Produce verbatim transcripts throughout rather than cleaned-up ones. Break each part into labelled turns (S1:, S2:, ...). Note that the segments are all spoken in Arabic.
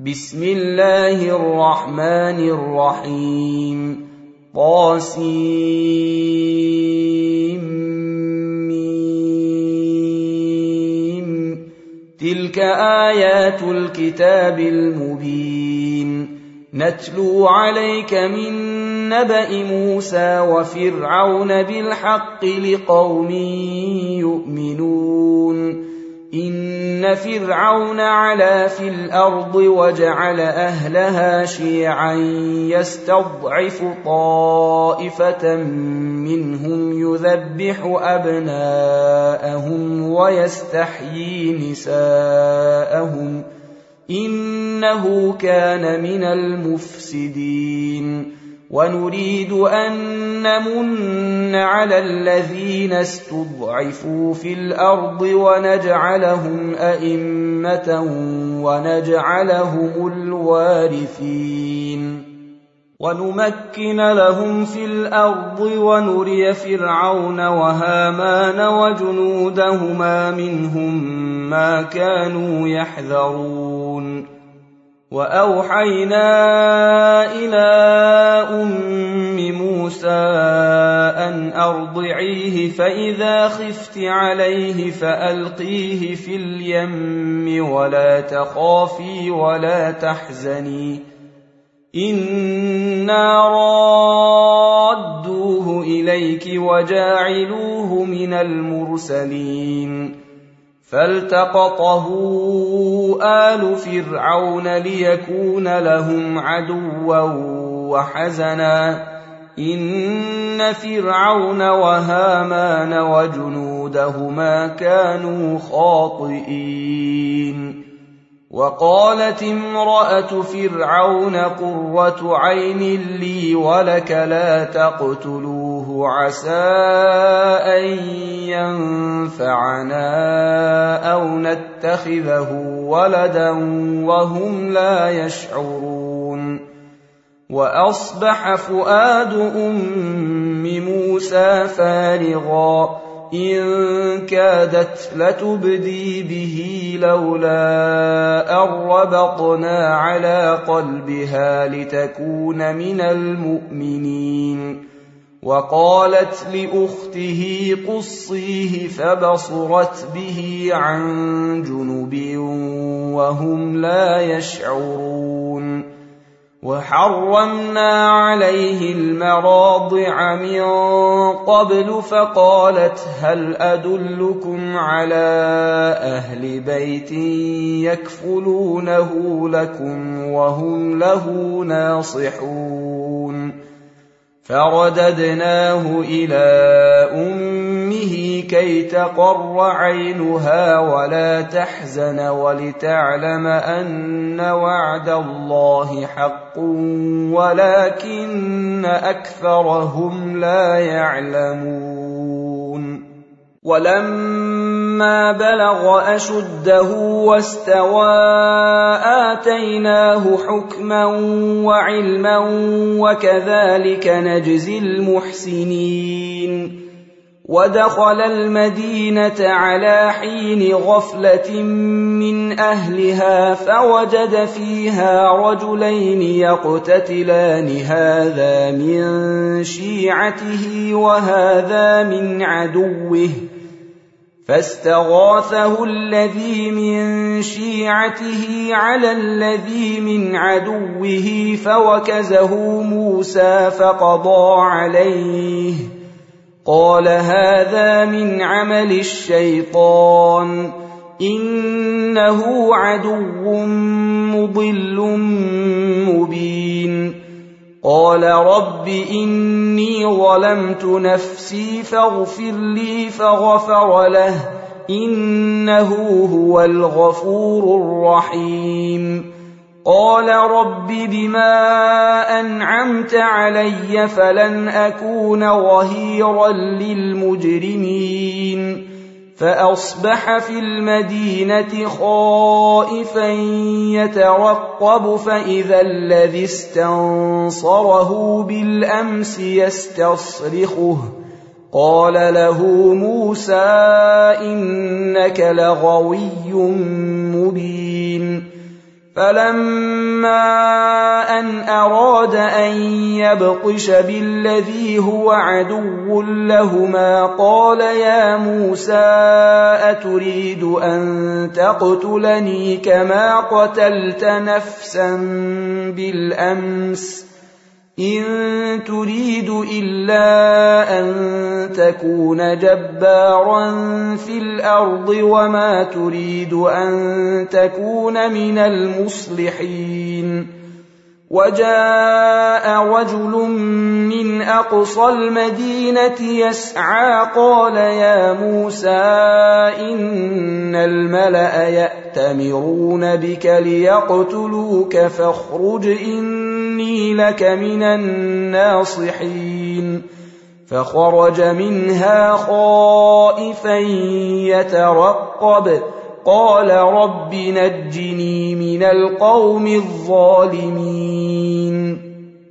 S1: بسم الله الرحمن الرحيم طاسيم تلك آيات الكتاب المبين نتلو عليك من نبأ موسى وفرعون بالحق لقوم يؤمنون إن فرعون علا في الأرض وجعل أهلها شيعا يستضعف طائفة منهم يذبح أبناءهم ويستحيي نساءهم إنه كان من المفسدين ونريد أن نمن على الذين استضعفوا في الأرض ونجعلهم أئمة ونجعلهم الوارثين ونمكن لهم في الأرض ونري فرعون وهامان وجنودهما منهم ما كانوا يحذرون وأوحينا إلى أم موسى أن أرضعيه فإذا خفت عليه فألقيه في اليم ولا تخافي ولا تحزني إنا رادوه إليك وجاعلوه من المرسلين فالتقطه آل فرعون ليكون لهم عدوا وحزنا إن فرعون وهامان وجنودهما كانوا خاطئين وقالت امرأة فرعون قرة عين لي ولك لا تقتلوه عسى أن ينفعنا أو نتخذه ولدا وهم لا يشعرون وأصبح فؤاد أم موسى فارغا إن كادت لتبدي به لولا أن ربطنا على قلبها لتكون من المؤمنين وقالت لأخته قصيه فبصرت به عن جنب وهم لا يشعرون وحرمنا عليه المراضع من قبل فقالت هل أدلكم على أهل بيت يكفلونه لكم وهم له ناصحون فرددناه إلى أمه كي تقر عينها ولا تحزن ولتعلم أن وعد الله حق ولكن أكثرهم لا يعلمون ولما بلغ أشده واستوى آتيناه حكما وعلما وكذلك نجزي المحسنين ودخل المدينة على حين غفلة من أهلها فوجد فيها رجلين يقتتلان هذا من شيعته وهذا من عدوه فاستغاثه الذي من شيعته على الذي من عدوه فوكزه موسى فقضى عليه قال هذا من عمل الشيطان إنه عدو مضل مبين قال رب إني ظلمت نفسي فاغفر لي فغفر له إنه هو الغفور الرحيم قال رب بما أنعمت علي فلن أكون ظهيرا للمجرمين فأصبح في المدينة خائفا يترقب فإذا الذي استنصره بالأمس يستصرخه قال له موسى إنك لغوي مبين فلما أن أراد أن يبطش بالذي هو عدو لهما قال يا موسى أتريد أن تقتلني كما قتلت نفسا بالأمس إن تريد إلا أن تكون جبارا في الأرض وما تريد أن تكون من المصلحين وجاء رجل من أقصى المدينة يسعى قال يا موسى إن الملأ يأتمرون بك ليقتلوك فاخرج إني لك من الناصحين فخرج منها خائفا يترقب قال رب نجني من القوم الظالمين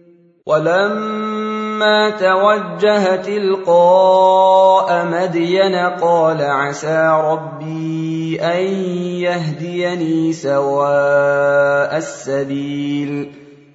S1: ولما توجه تلقاء مدين قال عسى ربي أن يهديني سواء السبيل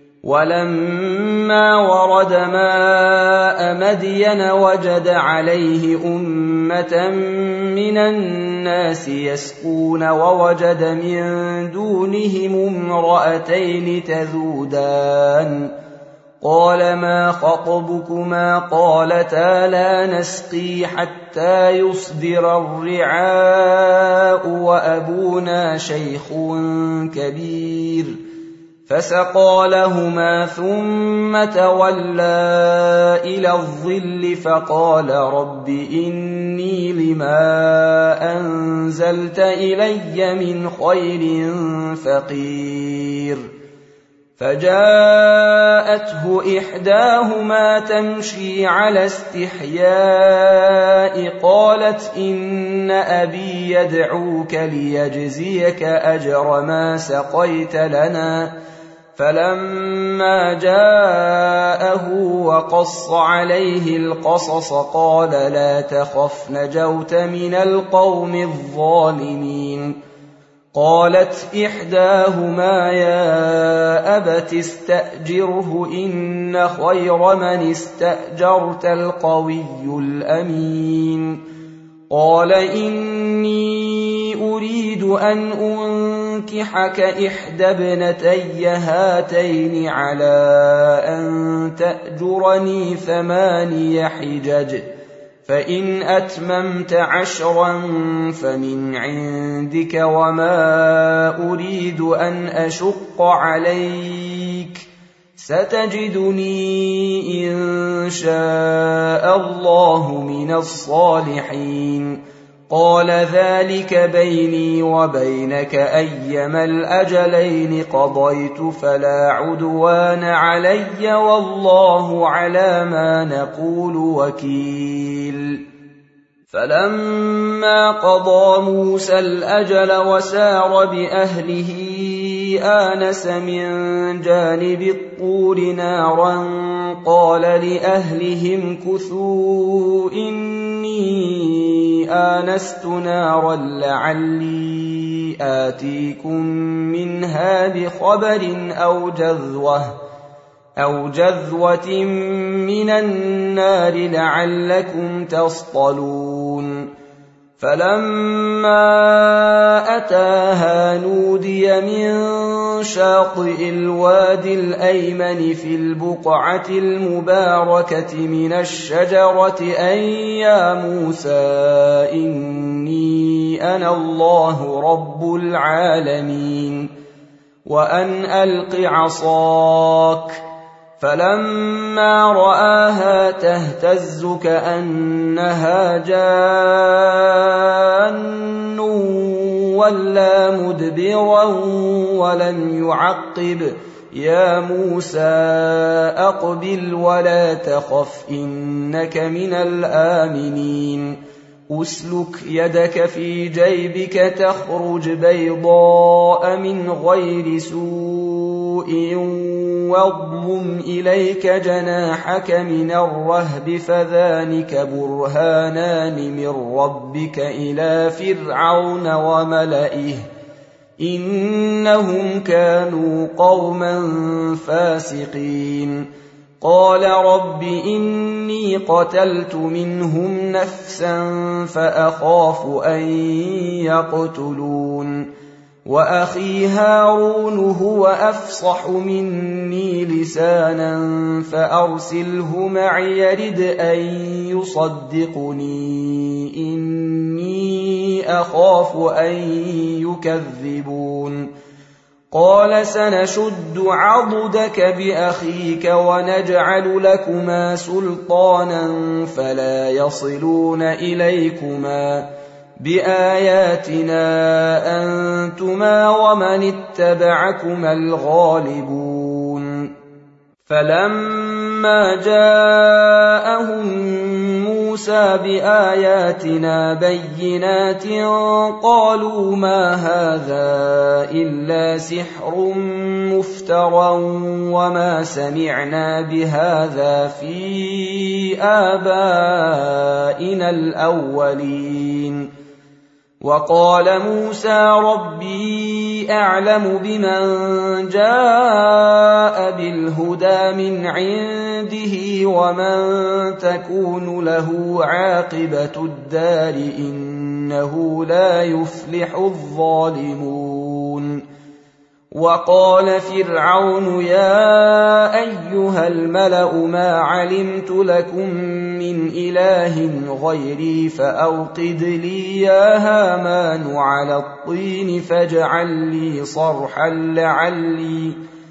S1: ولما ورد ماء مدين وجد عليه أمة من الناس يسقون ووجد من دونهم امرأتين تذودان قال ما خطبكما قالتا لا نسقي حتى يصدر الرعاء وأبونا شيخ كبير فسقى لهما ثم تولى إلى الظل فقال رب إني لما أنزلت إلي من خير فقير فجاءته إحداهما تمشي على استحياء قالت إن أبي يدعوك ليجزيك أجر ما سقيت لنا فلما جاءه وقص عليه القصص قال لا تخف نجوت من القوم الظالمين قالت إحداهما يا أبت استأجره إن خير من استأجرت القوي الأمين قال إني أريد أن أنكحك إحدى ابنتي هاتين على أن تأجرني ثماني حجج فإن أتممت عشرا فمن عندك وما أريد أن أشق عليك ستجدني إن شاء الله من الصالحين قال ذلك بيني وبينك أيما الأجلين قضيت فلا عدوان علي والله على ما نقول وكيل فلما قضى موسى الأجل وسار بأهله آنس من جانب الطور نارا قال لأهلهم كثوا إني آنست نارا لعلي آتيكم منها بخبر أو جذوة أو جذوة من النار لعلكم تصطلون فلما أتاها نودي من شاطئ الوادي الأيمن في البقعة المباركة من الشجرة أن يا موسى إني أنا الله رب العالمين وأن ألق عصاك فلما رآها تهتز كأنها جان ولا مدبرا ولم يعقب يا موسى أقبل ولا تخف إنك من الآمنين أسلك يدك في جيبك تخرج بيضاء من غير سوء واضمم إليك جناحك من الرهب فذلك برهانان من ربك إلى فرعون وملئه إنهم كانوا قوما فاسقين قال رب إني قتلت منهم نفسا فأخاف أن يقتلون وأخي هارون هو أفصح مني لسانا فأرسله معي يرد أن يصدقني إني أخاف أن يكذبون قال سنشد عضدك بأخيك ونجعل لكما سلطانا فلا يصلون إليكما بآياتنا أنتما ومن اتبعكما الغالبون فلما جاءهم موسى بآياتنا بينات قالوا ما هذا إلا سحر مفترى وما سمعنا بهذا في آبائنا الأولين وقال موسى ربي أعلم بمن جاء بالهدى من عنده ومن تكون له عاقبة الدار إنه لا يفلح الظالمون وقال فرعون يا أيها الملأ ما علمت لكم من إله غيري فأوقد لي يا هامان على الطين فاجعل لي صرحا لعلي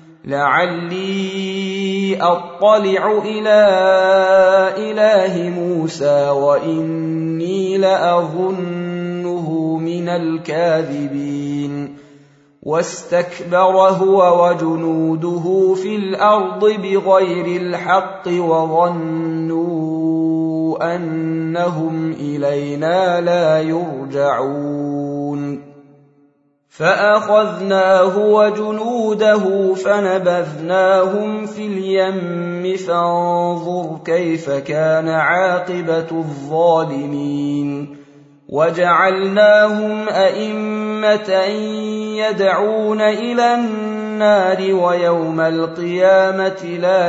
S1: لعلي أطلع إلى إله موسى وإني لأظنه من الكاذبين واستكبر هو وجنوده في الأرض بغير الحق وظنوا أنهم إلينا لا يرجعون فأخذناه وجنوده فنبذناهم في اليم فانظر كيف كان عاقبة الظالمين وجعلناهم أئمة يدعون إلى النار ويوم القيامة لا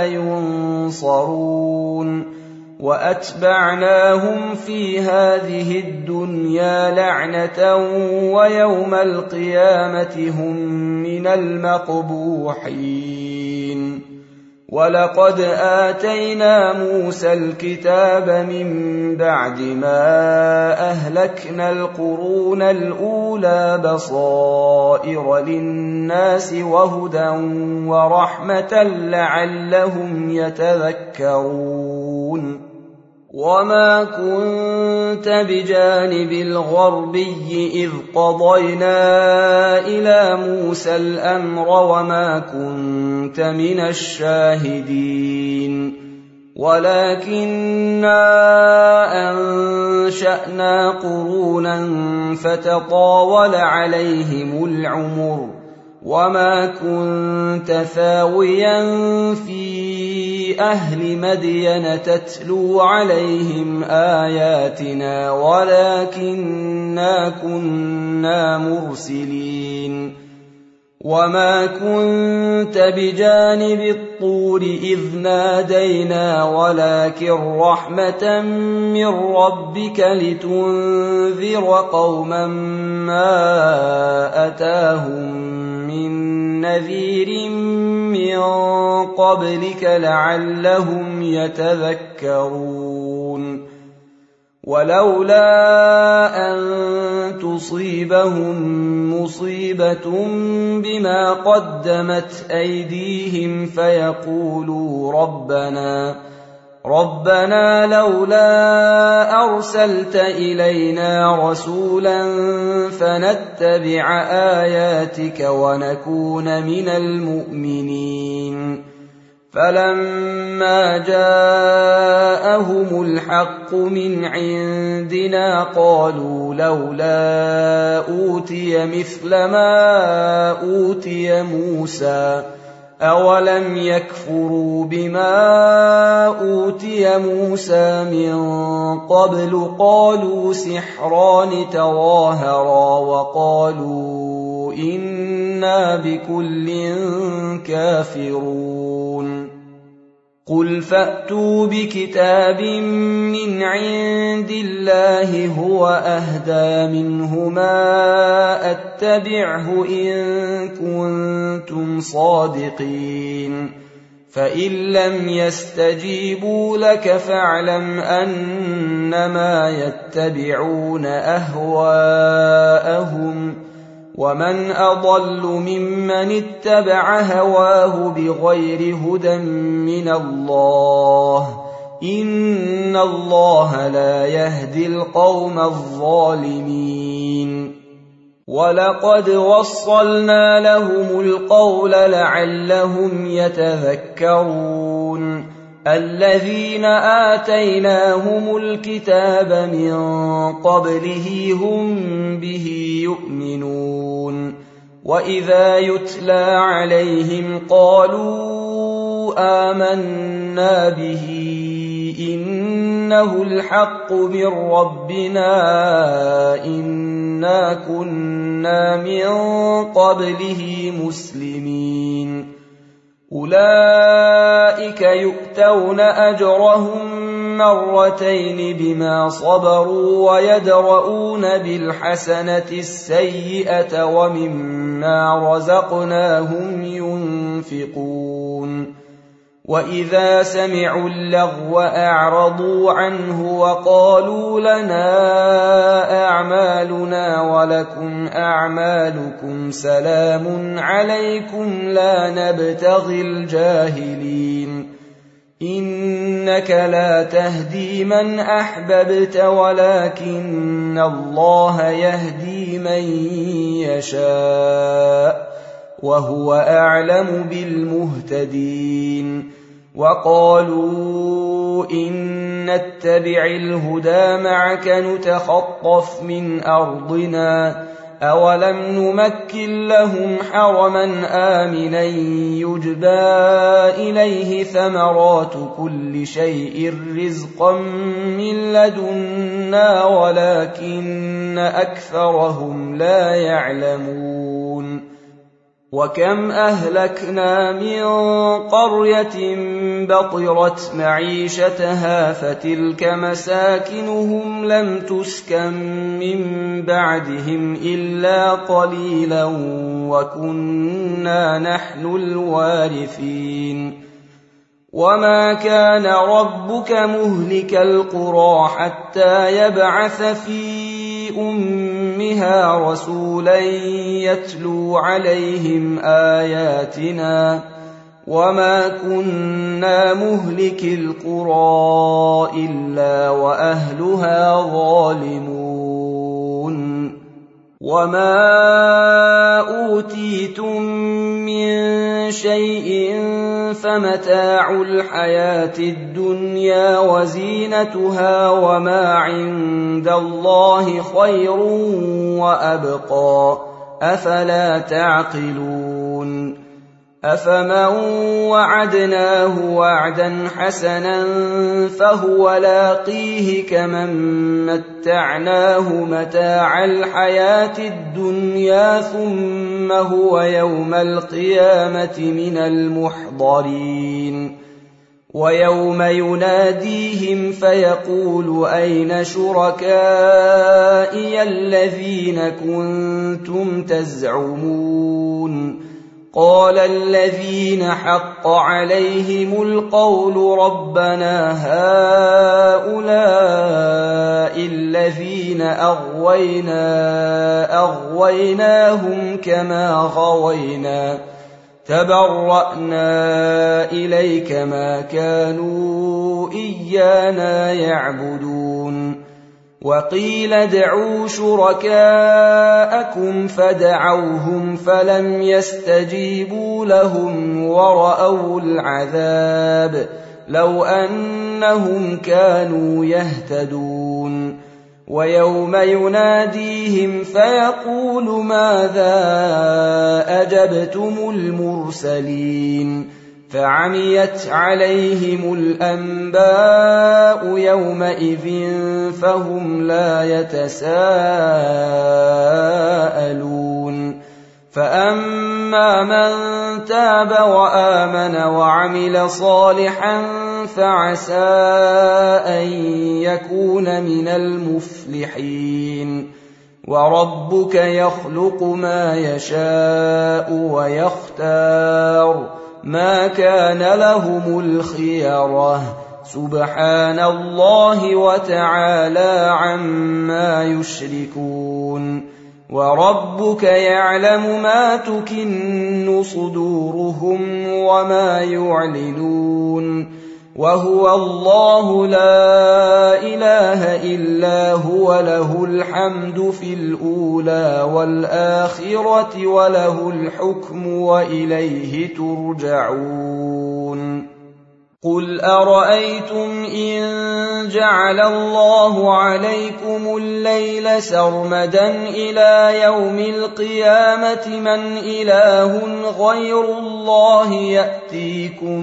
S1: ينصرون وأتبعناهم في هذه الدنيا لعنة ويوم القيامة هم من المقبوحين ولقد آتينا موسى الكتاب من بعد ما أهلكنا القرون الأولى بصائر للناس وهدى ورحمة لعلهم يتذكرون وما كنت بجانب الغربي إذ قضينا إلى موسى الأمر وما كنت من الشاهدين ولكننا أنشأنا قرونا فتطاول عليهم العمر وما كنت ثاويا في أهل مدين تتلو عليهم آياتنا ولكننا كنا مرسلين وما كنت بجانب الطور إذ نادينا ولكن رحمة من ربك لتنذر قوما ما أتاهم من نذير من قبلك لعلهم يتذكرون ولولا أن تصيبهم مصيبة بما قدمت أيديهم فيقولوا ربنا ربنا لولا أرسلت إلينا رسولا فنتبع آياتك ونكون من المؤمنين فلما جاءهم الحق من عندنا قالوا لولا أوتي مثل ما أوتي موسى أولم يكفروا بما أوتي موسى من قبل قالوا سحران تظاهرا وقالوا إنا بكل كافرون قل فأتوا بكتاب من عند الله هو أهدى منهما أتبعه إن كنتم صادقين فإن لم يستجيبوا لك فاعلم أنما يتبعون أهواءهم ومن أضل ممن اتبع هواه بغير هدى من الله إن الله لا يهدي القوم الظالمين ولقد وصلنا لهم القول لعلهم يتذكرون الذين آتيناهم الكتاب من قبله هم به يؤمنون وإذا يتلى عليهم قالوا آمنا به إنه الحق من ربنا إنا كنا من قبله مسلمين أولئك يؤتون أجرهم مرتين بما صبروا ويدرؤون بالحسنة السيئة ومما رزقناهم ينفقون وإذا سمعوا اللغو أعرضوا عنه وقالوا لنا أعمالنا ولكم أعمالكم سلام عليكم لا نبتغي الجاهلين إنك لا تهدي من أحببت ولكن الله يهدي من يشاء وهو أعلم بالمهتدين وقالوا إن نتبع الهدى معك نتخطف من أرضنا أولم نمكن لهم حرما آمنا يجبى إليه ثمرات كل شيء رزقا من لدنا ولكن أكثرهم لا يعلمون وكم أهلكنا من قرية بطرت معيشتها فتلك مساكنهم لم تسكن من بعدهم إلا قليلا وكنا نحن الوارثين وما كان ربك مهلك القرى حتى يبعث في أمها رسولا يتلو عليهم آياتنا وما كنا مهلك القرى إلا وأهلها ظالمون وما أوتيتم من شيء فمتاع الحياة الدنيا وزينتها وما عند الله خير وأبقى أفلا تعقلون أفمن وعدناه وعدا حسنا فهو لاقيه كمن متعناه متاع الحياة الدنيا ثم هو يوم القيامة من المحضرين ويوم يناديهم فيقول أين شركائي الذين كنتم تزعمون قال الذين حق عليهم القول ربنا هؤلاء الذين أغوينا أغويناهم كما غوينا تبرأنا إليك ما كانوا إيانا يعبدون وقيل ادعوا شركاءكم فدعوهم فلم يستجيبوا لهم ورأوا العذاب لو أنهم كانوا يهتدون ويوم يناديهم فيقول ماذا أجبتم المرسلين فعميت عليهم الأنباء يومئذ فهم لا يتساءلون فأما من تاب وآمن وعمل صالحا فعسى أن يكون من المفلحين. وربك يخلق ما يشاء ويختار ما كان لهم الخيرة سبحان الله وتعالى عما يشركون. وربك يعلم ما تكن صدورهم وما يعلنون وهو الله لا إله إلا هو له الحمد في الأولى والآخرة وله الحكم وإليه ترجعون. قل أرأيتم إن جعل الله عليكم الليل سرمدا إلى يوم القيامة من إله غير الله يأتيكم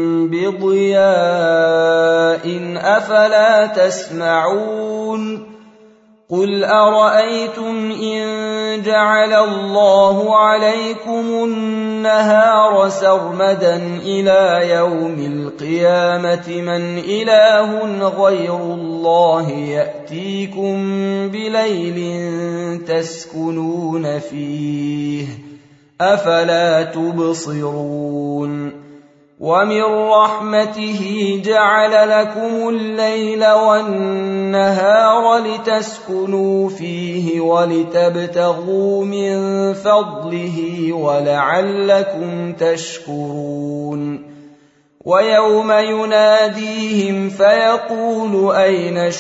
S1: بضياء أفلا تسمعون. قل أرأيتم إن جعل الله عليكم النهار سرمدا إلى يوم القيامة من إله غير الله يأتيكم بليل تسكنون فيه أفلا تبصرون. ومن رحمته جعل لكم الليل والنهار لتسكنوا فيه ولتبتغوا من فضله ولعلكم تشكرون. ويوم يناديهم فيقول أين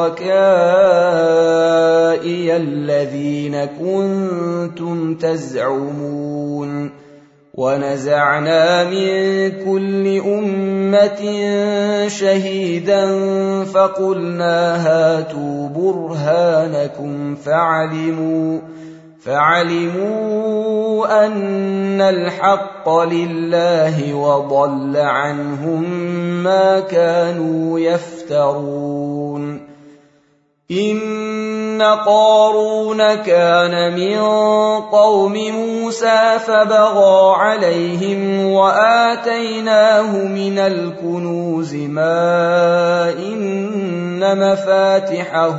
S1: شركائي الذين كنتم تزعمون. ونزعنا من كل أمة شهيدا فقلنا هاتوا برهانكم فعلموا, فعلموا أن الحق لله وضل عنهم ما كانوا يفترون. إن قارون كان من قوم موسى فبغى عليهم وآتيناه من الكنوز ما إن مفاتحه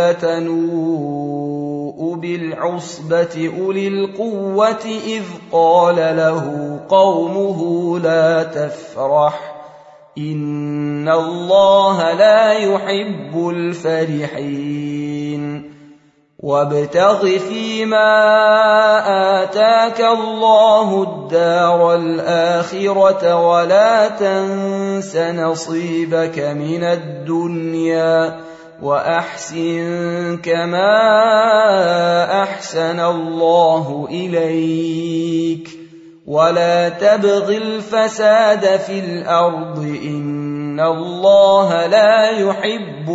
S1: لتنوء بالعصبة أولي القوة إذ قال له قومه لا تفرح إن الله لا يحب الفرحين. وابتغ فيما آتاك الله الدار الآخرة ولا تنس نصيبك من الدنيا وأحسن كما أحسن الله إليك ولا تبغ الفساد في الأرض إن الله لا يحب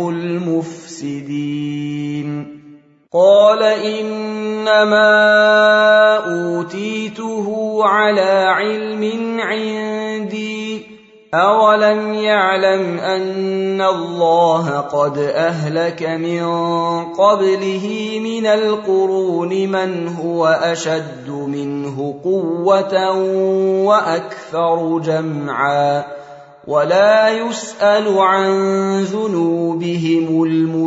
S1: المفسدين. قال إنما أوتيته على علم عندي أولم يعلم أن الله قد أهلك من قبله من القرون من هو أشد منه قوة وأكثر جمعا ولا يسأل عن ذنوبهم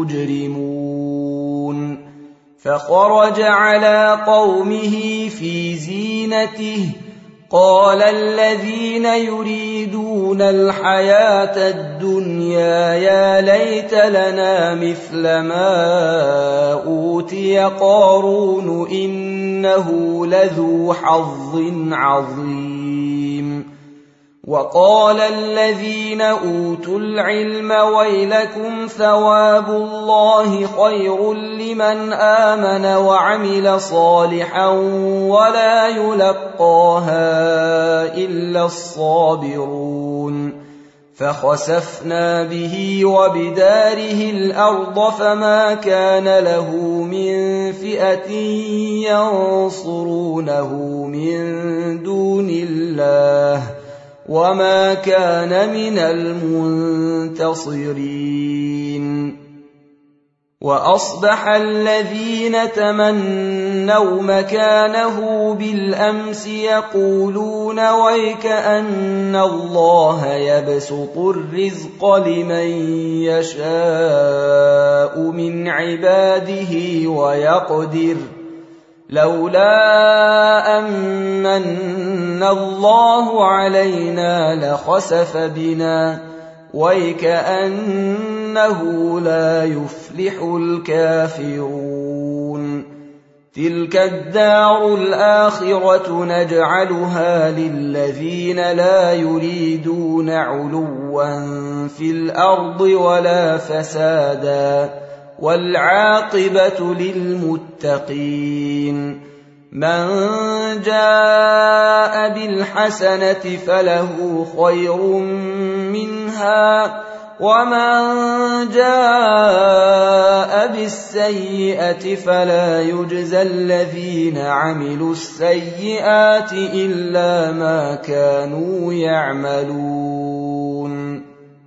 S1: المجرمون. فخرج على قومه في زينته قال الذين يريدون الحياة الدنيا يا ليت لنا مثل ما أوتي قارون إنه لذو حظ عظيم. وقال الذين أوتوا العلم ويلكم ثواب الله خير لمن آمن وعمل صالحا ولا يلقاها إلا الصابرون. فخسفنا به وبداره الأرض فما كان له من فئة ينصرونه من دون الله وما كان من المنتصرين. وأصبح الذين تمنوا مكانه بالأمس يقولون ويك أن الله يبسط الرزق لمن يشاء من عباده ويقدر لولا أمن الله علينا لخسف بنا ويكأنه لا يفلح الكافرون تلك الدار الآخرة نجعلها للذين لا يريدون علوا في الأرض ولا فسادا والعاقبة للمتقين من جاء بالحسنة فله خير منها ومن جاء بالسيئة فلا يجزى الذين عملوا السيئات إلا ما كانوا يعملون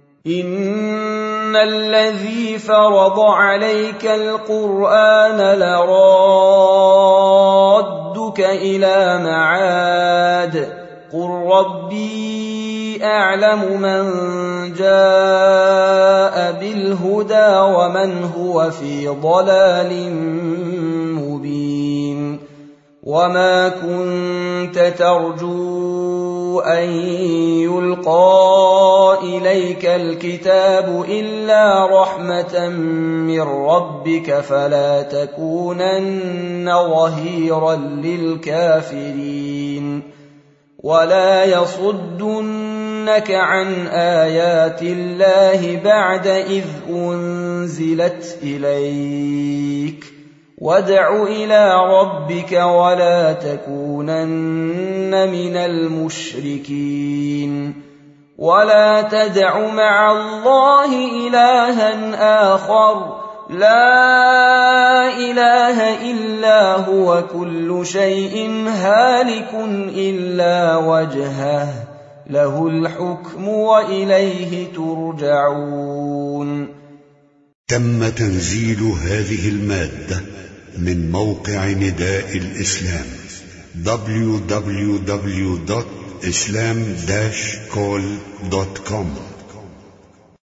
S1: إن الذي فرض عليك القرآن لرادك إلى معاد قل ربي أعلم من جاء بالهدى ومن هو في ضلال مبين وما كنت ترجو أن يلقى إليك الكتاب إلا رحمة من ربك فلا تكونن ظهيرا للكافرين ولا يصدنك عن آيات الله بعد إذ أنزلت إليك وادع إلى ربك ولا تكونن من المشركين ولا تدع مع الله إلها آخر لا إله إلا هو كل شيء هالك إلا وجهه له الحكم وإليه ترجعون.
S2: تم تنزيل هذه المادة من موقع نداء الإسلام دبليو دبليو دبليو دوت إسلام داش كول دوت كوم.